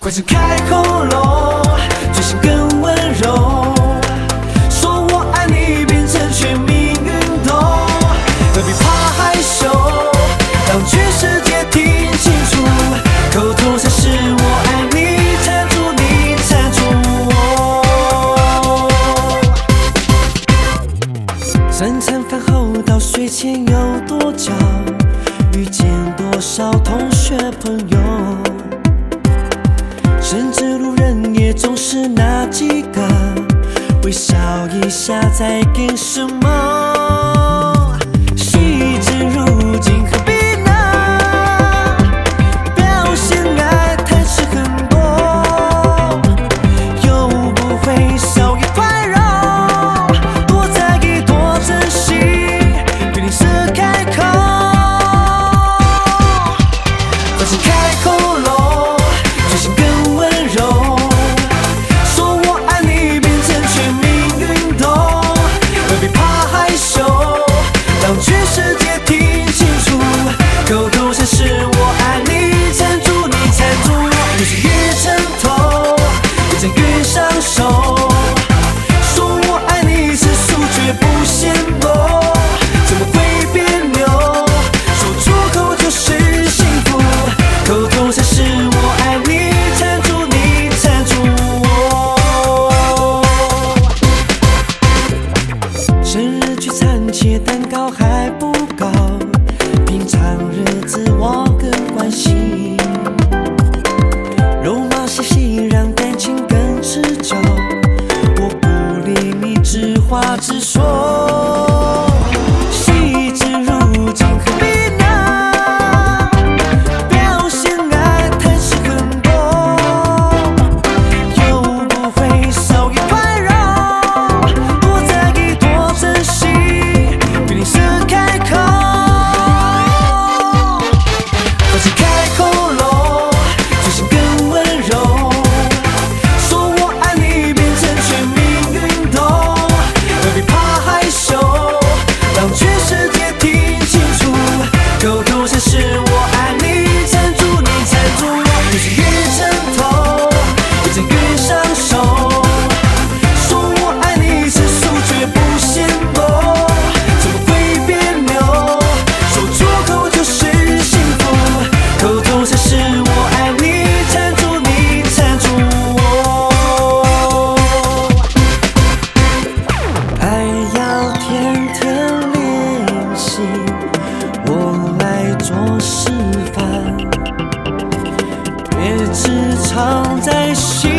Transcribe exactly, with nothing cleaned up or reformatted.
快张开喉咙，嘴型更温柔，说我爱你变成全民运动，何必怕害羞？让全世界听清楚，口头禅是我爱你，缠住你，缠住我。三餐饭后到睡前有多久？遇见多少同学朋友？甚至路人也总是那几个，微笑一下在干什么？细至如今何必呢？表现爱太是很多，又不会少一块肉，多在意多珍惜，对你是开口，放心开口喽，嘴型更温柔，说我爱你变成全民运动，何必怕害羞？让全世界听清楚，口头禅是我爱你，缠住你，缠住我，越陷越沉头，越战越上手。说我爱你是输绝不显露，怎么会别扭？说出口就是幸福，口头禅是我爱你，缠住你，缠住我。生日聚餐切蛋糕还不够，平常日子我更关心，肉麻细细让感情更持久，我不理你直话直说，细至如今何必呢？表现爱太是很多，又不会少一块肉，多在意多珍惜，对你是开口，放心开口喽，嘴型更温柔，说我爱你变成全民运动，何必怕害羞？让全世界听清楚，口头禅是我爱你，缠住你，缠住我，越陷越沉头，越战越上手。说我爱你是输绝不显露，怎么会别扭？说出口就是幸福，口头禅是我爱你，缠住你，缠住我。爱要天天练习，我来做示范，别只藏在心